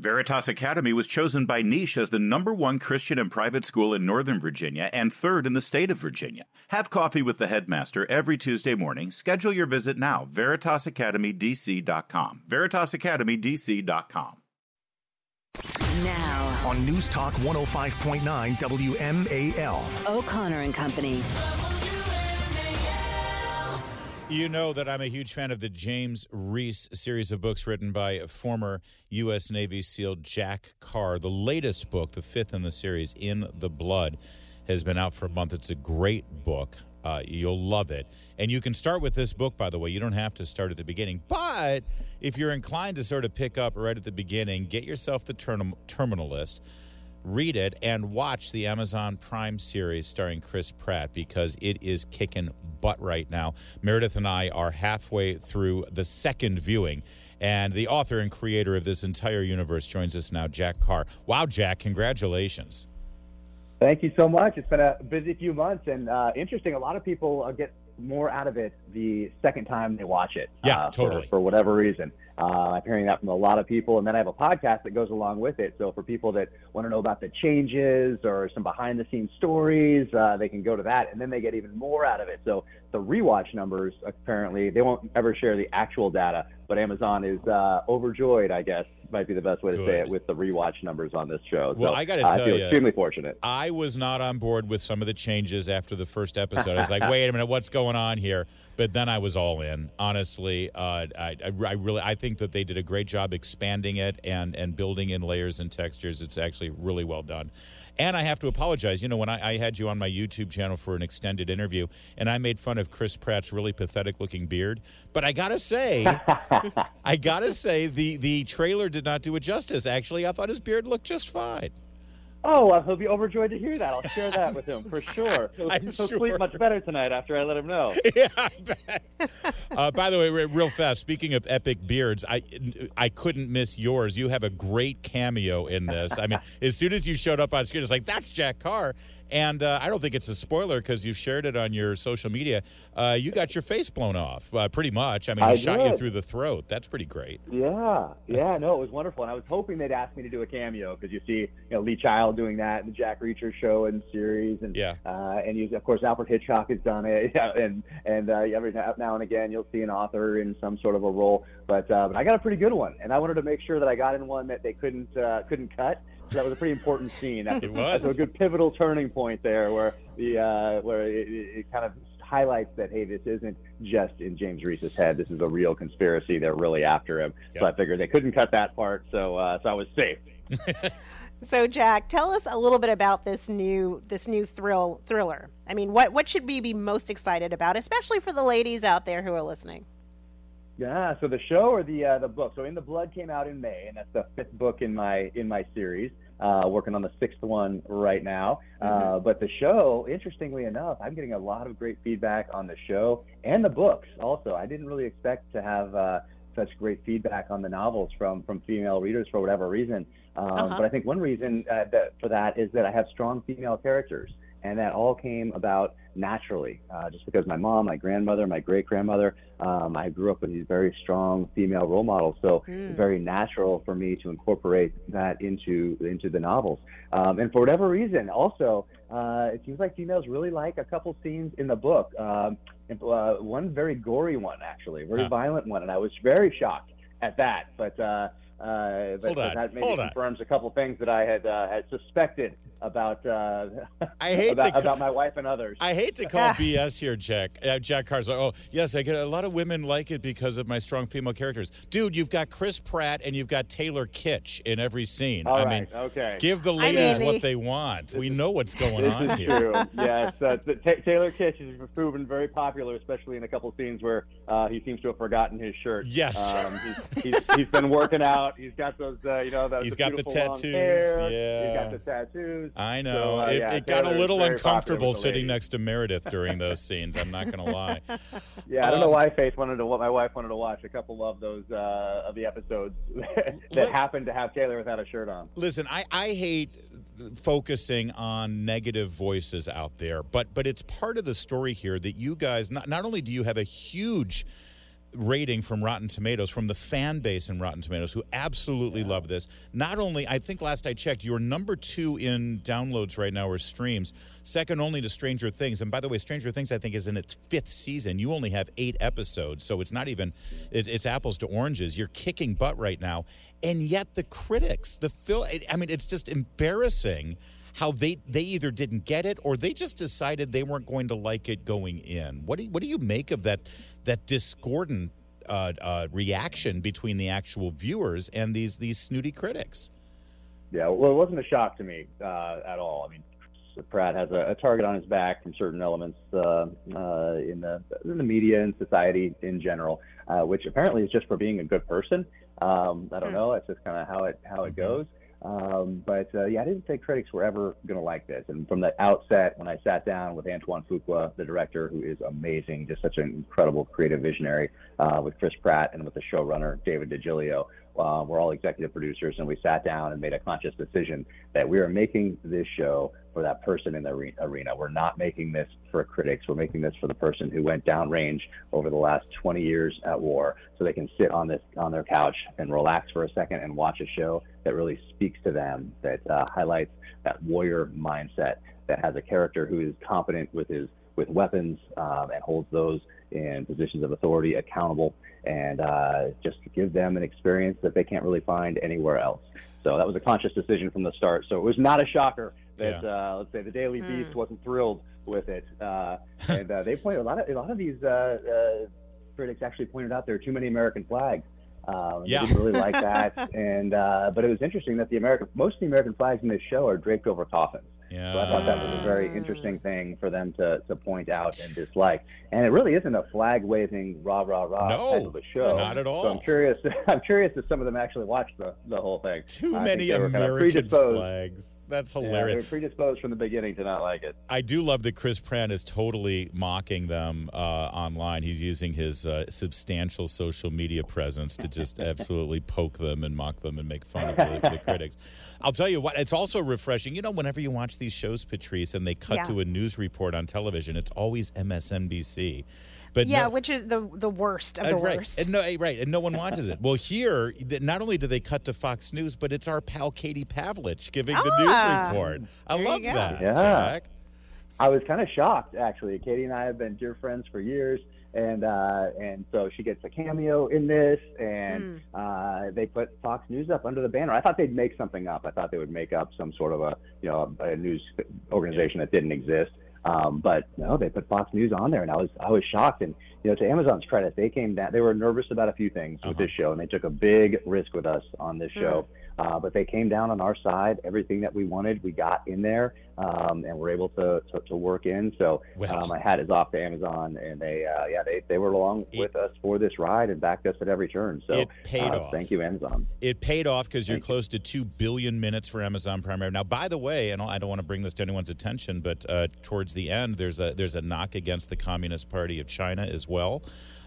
Veritas Academy was chosen by Niche as the #1 Christian and private school in Northern Virginia and 3rd in the state of Virginia. Have coffee with the headmaster every Tuesday morning. Schedule your visit now. VeritasAcademyDC.com. VeritasAcademyDC.com. Now on News Talk 105.9 WMAL. O'Connor and Company. You know that I'm a huge fan of the James Reese series of books written by former U.S. Navy SEAL Jack Carr. The latest book, the 5th in the series, In the Blood, has been out for a month. It's a great book. You'll love it. And you can start with this book, by the way. You don't have to start at the beginning. But if you're inclined to sort of pick up right at the beginning, get yourself the Terminalist, read it, and watch the Amazon Prime series starring Chris Pratt, because it is kicking butt right now. Meredith and I are halfway through the second viewing, and the author and creator of this entire universe joins us now, Jack Carr. Wow, Jack, congratulations. Thank you so much. It's been a busy few months, and interesting. A lot of people get more out of it the second time they watch it. Yeah, totally. For whatever reason. I'm hearing that from a lot of people, and then I have a podcast that goes along with it. So for people that want to know about the changes or some behind-the-scenes stories, they can go to that, and then they get even more out of it. So the rewatch numbers, apparently, they won't ever share the actual data, but Amazon is overjoyed, I guess, might be the best way to say it, with the rewatch numbers on this show. Well, so, I got to tell I feel you, extremely fortunate. I was not on board with some of the changes after the first episode. I was like, wait a minute, what's going on here? But then I was all in. Honestly, I think that they did a great job expanding it and building in layers and textures. It's actually really well done. And I have to apologize. You know, when I had you on my YouTube channel for an extended interview, and I made fun of Chris Pratt's really pathetic-looking beard, but I gotta say, the trailer did not do it justice. Actually, I thought his beard looked just fine. Oh, well, he'll be overjoyed to hear that. I'll share that with him for sure. He'll sleep much better tonight after I let him know. Yeah, I bet. By the way, real fast, speaking of epic beards, I couldn't miss yours. You have a great cameo in this. I mean, as soon as you showed up on screen, it's like, that's Jack Carr. And I don't think it's a spoiler because you've shared it on your social media. You got your face blown off, pretty much. I mean, he shot you through the throat. That's pretty great. Yeah, no, it was wonderful. And I was hoping they'd ask me to do a cameo because you see, Lee Child doing that in the Jack Reacher show and series, and of course Alfred Hitchcock has done it, and every now and again you'll see an author in some sort of a role. But I got a pretty good one, and I wanted to make sure that I got in one that they couldn't cut. So that was a pretty important scene. It was. That's a good pivotal turning point there, where it kind of highlights that, hey, this isn't just in James Reese's head. This is a real conspiracy. They're really after him. Yep. So I figured they couldn't cut that part, so I was safe. So, Jack, tell us a little bit about this new thriller. I mean, what should we be most excited about, especially for the ladies out there who are listening? Yeah, so the show or the book? So In the Blood came out in May, and that's the 5th book in my series. Working on the 6th one right now. But the show, interestingly enough, I'm getting a lot of great feedback on the show and the books also. I didn't really expect to have such great feedback on the novels from female readers for whatever reason. But I think one reason for that is that I have strong female characters. And that all came about naturally, just because my mom, my grandmother, my great-grandmother, I grew up with these very strong female role models. So it's very natural for me to incorporate that into the novels. And for whatever reason, also, it seems like females really like a couple scenes in the book. One very gory one, actually, very violent one. And I was very shocked at that. But that maybe confirms a couple things that I had suspected about about my wife and others. I hate to call BS here, Jack. Jack Carr's like, oh, yes, I get a lot of women like it because of my strong female characters. Dude, you've got Chris Pratt and you've got Taylor Kitsch in every scene. Give the ladies what they want. We know what's going on here. True. Yes, Taylor Kitsch has proven very popular, especially in a couple scenes where he seems to have forgotten his shirt. Yes. He's been working out. He's got those, he's got the tattoos. He's got the tattoos. I know. So, it got a little uncomfortable sitting next to Meredith during those scenes. I'm not going to lie. Yeah, I don't know why my wife wanted to watch a couple of those of the episodes that happened to have Taylor without a shirt on. Listen, I hate focusing on negative voices out there, but it's part of the story here that you guys not only do you have a huge rating from Rotten Tomatoes, from the fan base in Rotten Tomatoes, who absolutely love this. Not only, I think last I checked, you're number 2 in downloads right now or streams, second only to Stranger Things. And by the way, Stranger Things, I think, is in its 5th season. You only have 8 episodes, so it's not even, it's apples to oranges. You're kicking butt right now. And yet the critics, it's just embarrassing how they either didn't get it or they just decided they weren't going to like it going in. What do you make of that discordant reaction between the actual viewers and these snooty critics? Yeah, well, it wasn't a shock to me at all. I mean, Pratt has a target on his back from certain elements in the media and society in general, which apparently is just for being a good person. I don't know. That's just kind of how it goes. But I didn't think critics were ever going to like this. And from the outset, when I sat down with Antoine Fuqua, the director, who is amazing, just such an incredible creative visionary, with Chris Pratt and with the showrunner, David DiGilio, we're all executive producers, and we sat down and made a conscious decision that we are making this show for that person in the arena. We're not making this for critics. We're making this for the person who went downrange over the last 20 years at war, so they can sit on their couch and relax for a second and watch a show that really speaks to them, that highlights that warrior mindset, that has a character who is competent with weapons and holds those in positions of authority accountable, and just to give them an experience that they can't really find anywhere else. So that was a conscious decision from the start. So it was not a shocker that let's say the Daily Beast wasn't thrilled with it, and they pointed a lot of these critics actually pointed out there are too many American flags. They didn't really like that, and but it was interesting that most of the American flags in this show are draped over coffins. Yeah. So I thought that was a very interesting thing for them to point out and dislike. And it really isn't a flag waving rah rah rah type of a show. Not at all. So I'm curious if some of them actually watched the whole thing. Too many American flags. That's hilarious. They were predisposed from the beginning to not like it. I do love that Chris Pratt is totally mocking them online. He's using his substantial social media presence to just absolutely poke them and mock them and make fun of the critics. I'll tell you what, it's also refreshing. You know, whenever you watch these shows, Patrice, and they cut to a news report on television, it's always MSNBC. But which is the worst of the worst. And no one watches it. Well, here, not only do they cut to Fox News, but it's our pal Katie Pavlich giving the news report. I love that, Jack. I was kind of shocked, actually. Katie and I have been dear friends for years, and so she gets a cameo in this, and they put Fox News up under the banner. I thought they'd make something up. I thought they would make up some sort of a news organization that didn't exist. But no, they put Fox News on there, and I was shocked. And to Amazon's credit, they came down. They were nervous about a few things with this show, and they took a big risk with us on this show. But they came down on our side. Everything that we wanted, we got in there, and were able to work in. So my hat is off to Amazon, and they were along with us for this ride and backed us at every turn. So it paid off. Thank you, Amazon. It paid off because you're close to 2 billion minutes for Amazon Prime. Now, by the way, and I don't want to bring this to anyone's attention, but towards the end, there's a knock against the Communist Party of China as well.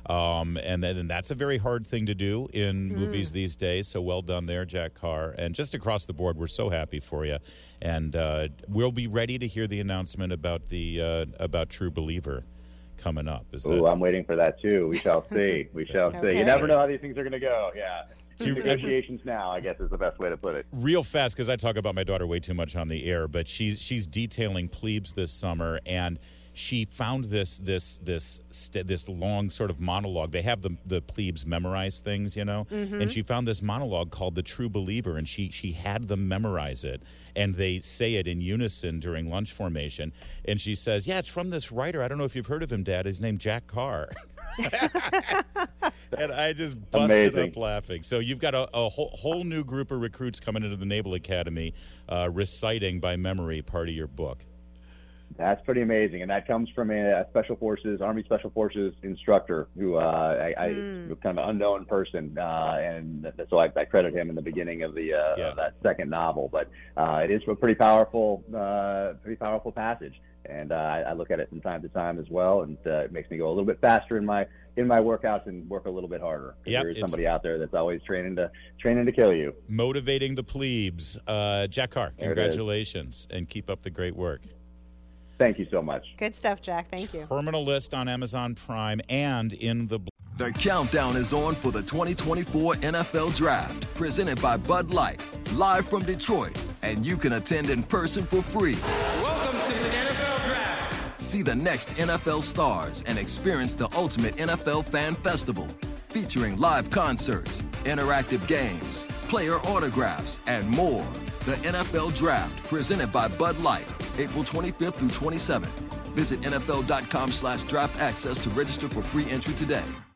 And that's a very hard thing to do in movies these days. So well done there, Jack Carr. And just across the board, we're so happy for you. And we'll be ready to hear the announcement about about True Believer coming up. I'm waiting for that too. We shall see. We shall see. You never know how these things are going to go. Yeah. Negotiations now, I guess, is the best way to put it. Real fast, because I talk about my daughter way too much on the air, but she's detailing Plebes this summer, and she found this long sort of monologue. They have the Plebes memorize things, and she found this monologue called The True Believer, and she had them memorize it, and they say it in unison during lunch formation. And she says, "Yeah, it's from this writer. I don't know if you've heard of him, Dad. His name's Jack Carr." And I just busted up laughing. So you've got a whole new group of recruits coming into the Naval Academy reciting by memory part of your book. That's pretty amazing, and that comes from a Army Special Forces instructor who I kind of an unknown person, and so I credit him in the beginning of of that second novel. But it is a pretty powerful passage, and I look at it from time to time as well, and it makes me go a little bit faster in my workouts and work a little bit harder. There is somebody out there that's always training to kill you, motivating the plebes. Jack Carr, congratulations, and keep up the great work. Thank you so much. Good stuff, Jack. Thank you. Terminal List on Amazon Prime and in the The countdown is on for the 2024 NFL Draft, presented by Bud Light, live from Detroit, and you can attend in person for free. Welcome to the NFL Draft. See the next NFL stars and experience the ultimate NFL Fan Festival, featuring live concerts, interactive games, player autographs, and more. The NFL Draft, presented by Bud Light, April 25th through 27th. Visit NFL.com/draft access to register for free entry today.